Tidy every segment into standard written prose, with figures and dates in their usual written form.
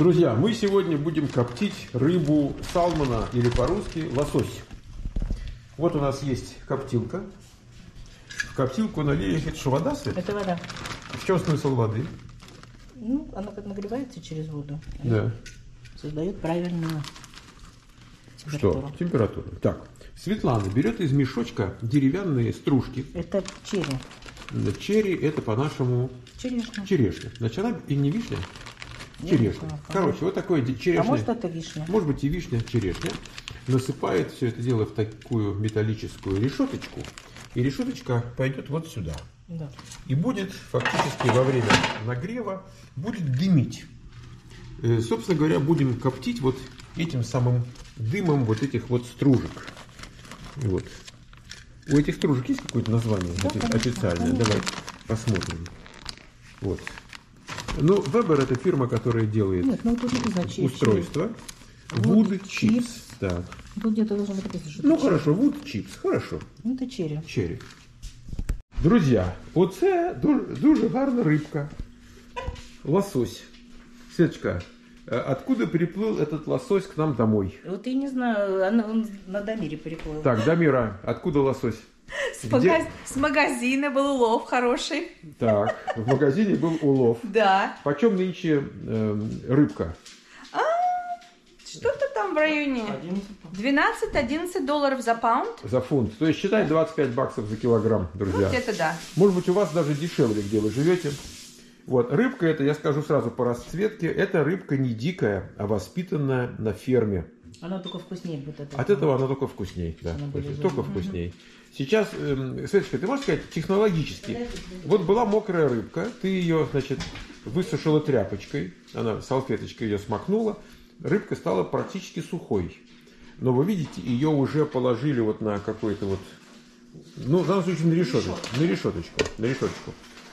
Друзья, мы сегодня будем коптить рыбу салмона, или по-русски лосось. Вот у нас есть коптилка. В коптилку налили, это что, вода, Свет? Это вода. В чем смысл воды? Ну, она как нагревается через воду. Да. Создает правильную температуру. Что? Температуру. Так, Светлана берет из мешочка деревянные стружки. Это черри. Черри это по-нашему Черешня. Черешня. Значит, она и не вишня? Черешня. Короче, вот такое черешня. А может это вишня? Может быть и вишня, черешня. Насыпает все это дело в такую металлическую решеточку. И решеточка пойдет вот сюда. Да. И будет фактически во время нагрева будет дымить. Собственно говоря, будем коптить вот этим самым дымом вот этих вот стружек. Вот. У этих стружек есть какое-то название, да, официальное? Конечно. Давай посмотрим. Вот. Ну, Weber это фирма, которая делает устройство. Wood Chips. Так. Тут где-то должно быть написано, что ну хорошо, Wood Chips, хорошо. Ну, это черри. Черри. Друзья, оце дуже гарна рыбка. Лосось. Светочка, откуда приплыл этот лосось к нам домой? Вот я не знаю, он на Дамире приплыл. Так, Дамира, откуда лосось? С магазина был улов хороший. Так, в магазине был улов. Да. Почем нынче рыбка? Что-то там в районе 12-11 долларов за паунд. За фунт. То есть считай 25 баксов за килограмм, друзья. Вот это да. Может быть у вас даже дешевле, где вы живете. Вот, рыбка это, я скажу сразу по расцветке, это рыбка не дикая, а воспитанная на ферме. Она только вкуснее будет от этого. От этого она только вкуснее, да, только вкуснее. Сейчас, Светочка, ты можешь сказать технологически, вот была мокрая рыбка, ты ее, значит, высушила тряпочкой, она салфеточкой ее смакнула, рыбка стала практически сухой. Но вы видите, ее уже положили вот на какой-то вот, ну, в данном случае на решеточку.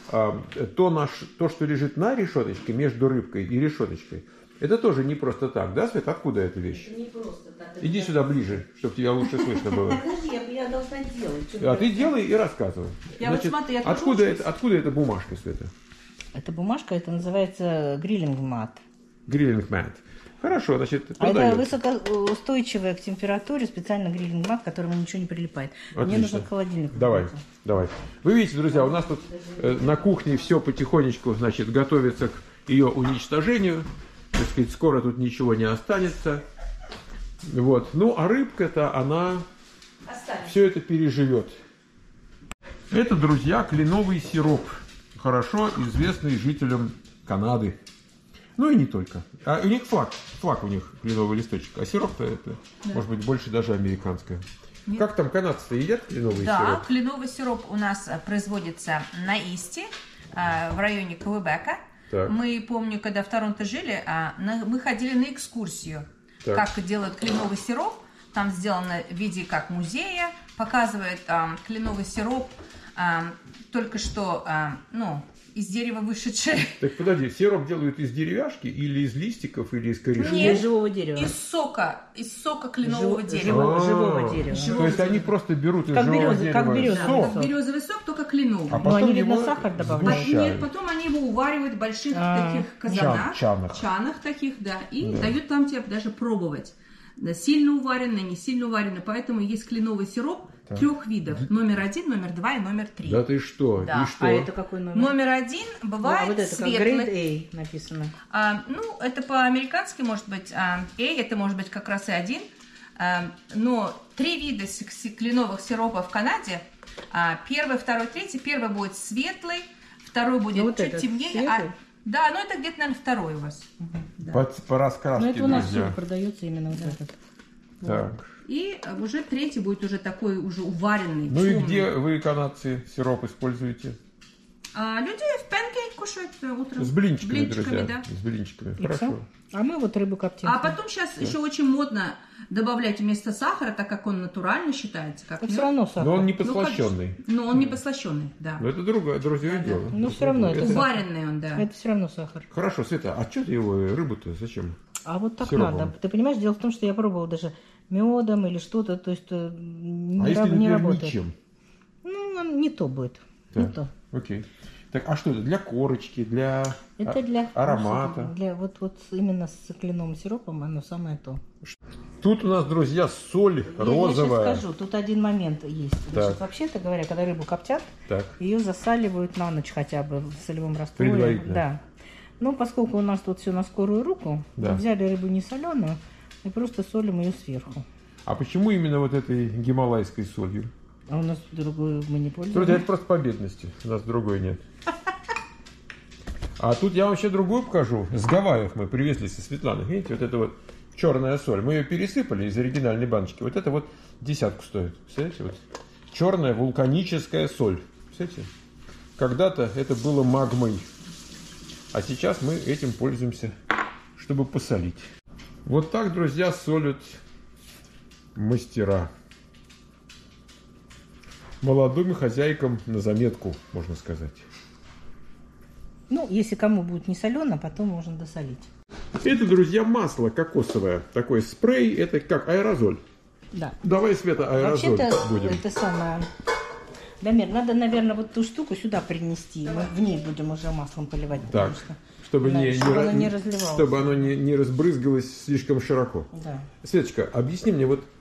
То, что лежит на решеточке, между рыбкой и решеточкой, это тоже не просто так, да, Свет? Откуда эта вещь? Это не просто так. Иди сюда ближе, чтобы тебя лучше слышно было. Подожди, я должна делать. А ты делай и рассказывай. Значит, вот смотри, откуда эта бумажка, Света? Эта бумажка, это называется гриллинг-мат. Гриллинг-мат. Хорошо, значит, это высокоустойчивая к температуре, специально гриллинг-мат, к которому ничего не прилипает. Отлично. Мне нужно к холодильнику. Давай. Вы видите, друзья, у нас тут на кухне все потихонечку, значит, готовится к ее уничтожению. Так сказать, скоро тут ничего не останется. Вот. Ну, а рыбка-то, она все это переживет. Это, друзья, кленовый сироп. Хорошо известный жителям Канады. Ну и не только. А у них флаг у них кленовый листочек. А сироп-то это, да, может быть, больше даже американское. Нет. Как там канадцы-то едят кленовый сироп? Да, кленовый сироп у нас производится на Исте, в районе Квебека. Так. Мы, помню, когда в Торонто жили, мы ходили на экскурсию, так, как делают кленовый сироп. Там сделано в виде как музея, показывает кленовый сироп, только что, из дерева вышедшее. Так подожди, сироп делают из деревяшки или из листиков, или из корешков? Нет, из живого дерева. Из сока кленового дерева. Живого дерева. То есть они просто берут из живого дерева как березовый сок. Березовый сок, только кленовый. А потом они, видно, сахар добавляют. Нет, потом они его уваривают в больших таких казанах, чанах таких, да, и дают там тебе даже пробовать. Сильно уваренный, не сильно уваренный. Поэтому есть кленовый сироп 3 видов. Номер 1, номер 2 и номер 3. Да ты что? Да. И что? А это какой номер? Номер 1 бывает вот это светлый. Как Grade A написано. Это по-американски может быть A, это может быть как раз и 1. Но 3 вида кленовых сиропов в Канаде. Первый, второй, третий. Первый будет светлый, второй будет вот чуть темнее. Да, это где-то, наверное, второй у вас. Да. По раскраске. Но это у нас все продается именно вот этот. Так. Вот. И уже третий будет уже такой уже уваренный. Ну темный. И где вы, канадцы, сироп используете? Люди в панкейк кушают утром. С блинчиками, друзья. Да. С блинчиками. И хорошо. все? А мы вот рыбу коптим. А потом сейчас еще очень модно добавлять вместо сахара, так как он натурально считается. Как все равно сахар. Но он не подслащенный. Но он не подслащенный, да. Но это другое дело. Но все равно это уваренный он, да. Это все равно сахар. Хорошо, Света, а что ты его, рыбу-то, зачем? А вот так сиропом? Надо. Ты понимаешь, дело в том, что я пробовала даже медом или что-то, то есть не работает. Ничем? Ну, не то будет. Так. Не то. Окей. Так, а что это? Для корочки, для, это для аромата? Для, вот именно с кленовым сиропом оно самое то. Тут у нас, друзья, соль розовая. Я сейчас скажу, тут один момент есть. Значит, вообще-то говоря, когда рыбу коптят, ее засаливают на ночь хотя бы в солевом растворе. Предварительно. Да. Но поскольку у нас тут все на скорую руку, мы взяли рыбу не соленую и просто солим ее сверху. А почему именно вот этой гималайской солью? А у нас другую мы не пользуемся. Слушайте, это просто по бедности. У нас другой нет. А тут я вам еще другую покажу. С Гавайев мы привезли со Светланой. Видите, вот это вот черная соль. Мы ее пересыпали из оригинальной баночки. Вот это вот 10 стоит. Представляете? Вот. Черная вулканическая соль. Представляете? Когда-то это было магмой. А сейчас мы этим пользуемся, чтобы посолить. Вот так, друзья, солят мастера. Молодым хозяйкам на заметку, можно сказать. Ну, если кому будет не солено, потом можно досолить. Это, друзья, масло кокосовое. Такой спрей, это как аэрозоль. Да. Давай, Света, аэрозоль будем. Это самое... Дамир, надо, наверное, вот ту штуку сюда принести. Мы в ней будем уже маслом поливать. Так, чтобы оно не разливалось. Чтобы оно не разбрызгалось слишком широко. Да. Светочка, объясни мне, вот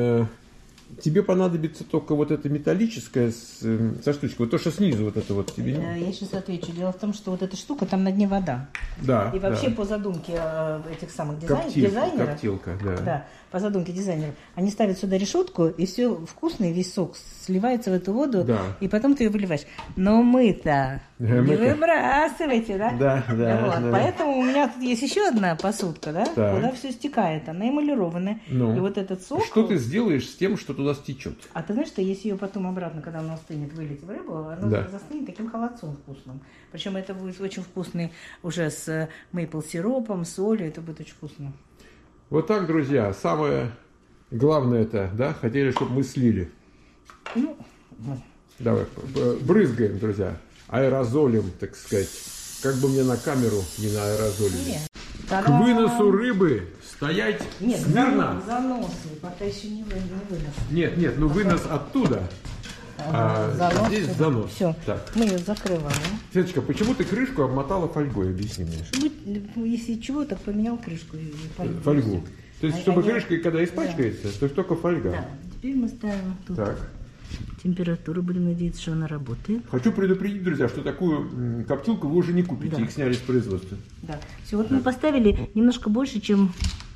тебе понадобится только вот эта металлическая со штучкой, вот то, что снизу вот это вот тебе. Я сейчас отвечу. Дело в том, что вот эта штука, там на дне вода. Да. И вообще по задумке этих самых дизайнеров. Коптилка, да. Да, по задумке дизайнеров. Они ставят сюда решетку, и все вкусный, весь сок сливается в эту воду, и потом ты ее выливаешь. Но мы-то не выбрасывайте, да? Да. Вот. Поэтому у меня тут есть еще одна посудка, да? Куда все стекает. Она эмалированная. И вот этот сок... Что ты сделаешь с тем, что туда стечет? А ты знаешь, что если ее потом обратно, когда она остынет, вылить в рыбу, она застынет таким холодцом вкусным. Причем это будет очень вкусный уже с мейпл сиропом, солью. Это будет очень вкусно. Вот так, друзья. Самое главное это, да, хотели, чтобы мы слили. Ну, давай, брызгаем, друзья, аэрозолем, так сказать. Как бы мне на камеру не на аэрозоле. К выносу рыбы стоять смирно. Заносы, пока еще не вынос. Нет, ну вынос оттуда. Занос, здесь занос. Все, так. Мы ее закрываем. Светочка, почему ты крышку обмотала фольгой? Объясни мне. Если чего, так поменял крышку. Фольгу. То есть, чтобы крышка, когда испачкается, то только фольга. Да. Теперь мы ставим тут температуру, будем надеяться, что она работает. Хочу предупредить, друзья, что такую коптилку вы уже не купите, их сняли с производства. Да. Все, вот мы поставили немножко больше, чем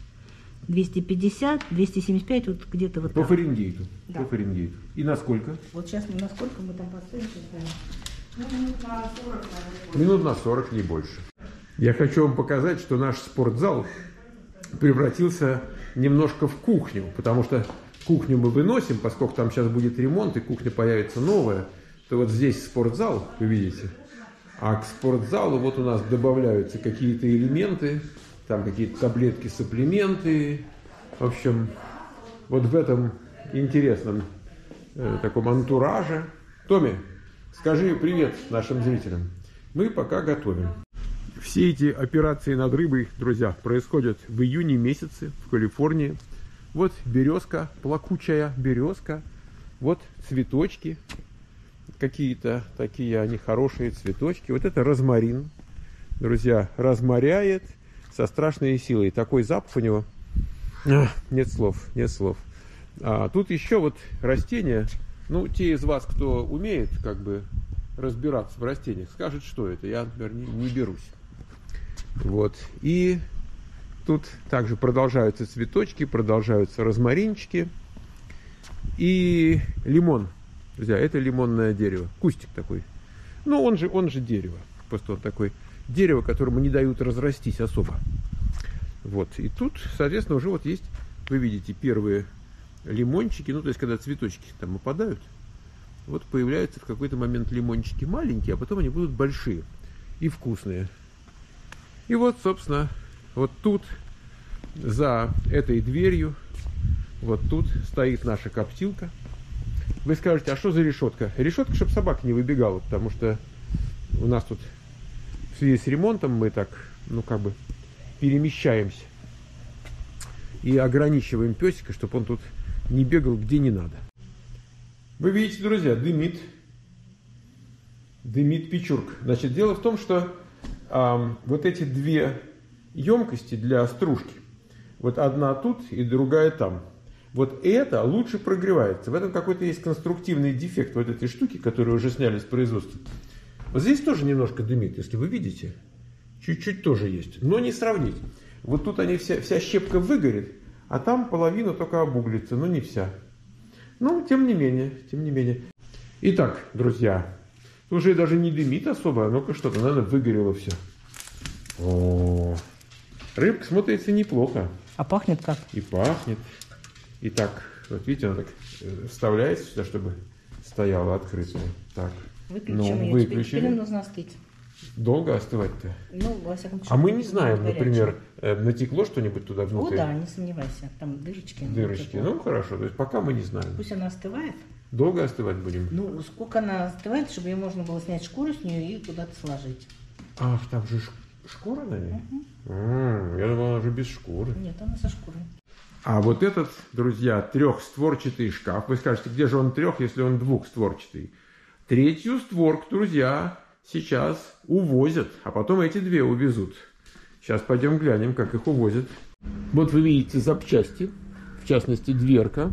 250, 275, вот где-то вот по так. Фаренгейту. Да. По Фаренгейту. И на сколько? Вот сейчас на сколько мы там поставим? Минут на 40, наверное. Минут на 40, не больше. Я хочу вам показать, что наш спортзал превратился немножко в кухню, потому что кухню мы выносим, поскольку там сейчас будет ремонт и кухня появится новая, то вот здесь спортзал, вы видите, а к спортзалу вот у нас добавляются какие-то элементы, там какие-то таблетки, сапплименты, в общем, вот в этом интересном таком антураже. Томми, скажи привет нашим зрителям. Мы пока готовим. Все эти операции над рыбой, друзья, происходят в июне месяце в Калифорнии. Вот березка, плакучая березка. Вот цветочки. Какие-то такие они хорошие цветочки. Вот это розмарин. Друзья, розмаряет со страшной силой. Такой запах у него. Нет слов, нет слов. А тут еще вот растения. Ну, те из вас, кто умеет как бы разбираться в растениях, скажут, что это. Я, например, не берусь. Вот. И тут также продолжаются цветочки, продолжаются розмаринчики. И лимон. Друзья, это лимонное дерево. Кустик такой. Ну, он же дерево. Просто он такой дерево, которому не дают разрастись особо. Вот. И тут, соответственно, уже вот есть, вы видите, первые лимончики. Ну, то есть, когда цветочки там опадают, вот появляются в какой-то момент лимончики маленькие, а потом они будут большие и вкусные. И вот, собственно, вот тут, за этой дверью, вот тут стоит наша коптилка. Вы скажете, а что за решетка? Решетка, чтобы собака не выбегала, потому что у нас тут в связи с ремонтом мы так, ну, как бы перемещаемся и ограничиваем песика, чтобы он тут не бегал где не надо. Вы видите, друзья, дымит. дымит печурка. Значит, дело в том, что вот эти две емкости для стружки, вот одна тут и другая там, вот это лучше прогревается. В этом какой-то есть конструктивный дефект вот этой штуки, которую уже сняли с производства. Вот здесь тоже немножко дымит, если вы видите. Чуть-чуть тоже есть, но не сравнить. Вот тут они вся щепка выгорит, а там половина только обуглится, но не вся. Ну, тем не менее. Итак, друзья, уже даже не дымит особо, ну-ка что-то, наверное, выгорело все. О, рыбка смотрится неплохо. А пахнет как? И пахнет. Итак, вот видите, она так вставляется сюда, чтобы стояла открытая. Так, выключим ее. Теперь нужно остыть. Долго остывать-то? Ну, во всяком случае. А мы не знаем, например, натекло что-нибудь туда внутрь? О, да, не сомневайся. Там дырочки. Дырочки. Ну, хорошо. То есть пока мы не знаем. Пусть она остывает. Долго остывать будем? Ну, сколько она остывает, чтобы ее можно было снять шкуру с нее и куда-то сложить. Ах, там же шкура на ней? Я думал, она уже без шкуры. Нет, она со шкурой. А вот этот, друзья, трехстворчатый шкаф. Вы скажете, где же он трех, если он двухстворчатый? Третью створку, друзья, сейчас увозят, а потом эти две увезут. Сейчас пойдем глянем, как их увозят. Вот вы видите запчасти, в частности дверка.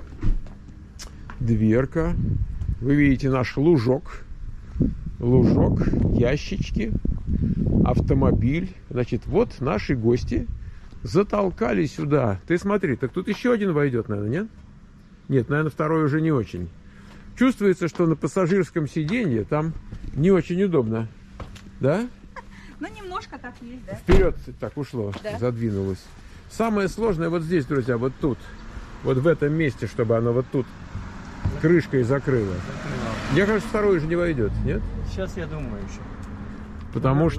Дверка. Вы видите наш лужок. Лужок, ящички, автомобиль. Значит, вот наши гости затолкали сюда. Ты смотри, так тут еще один войдет, наверное, нет? Нет, наверное, второй уже не очень. Чувствуется, что на пассажирском сиденье там не очень удобно. Да? Ну, немножко так есть, да. Вперед так ушло, да. Задвинулось. Самое сложное вот здесь, друзья, вот тут. Вот в этом месте, чтобы оно вот тут крышкой закрыло. Мне кажется, второй уже не войдет, нет? Сейчас я думаю еще. Потому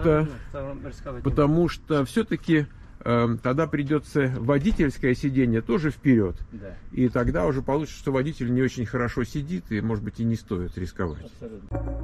что все-таки тогда придется водительское сиденье тоже вперед. Да. И тогда уже получится, что водитель не очень хорошо сидит, и, может быть, и не стоит рисковать. Абсолютно.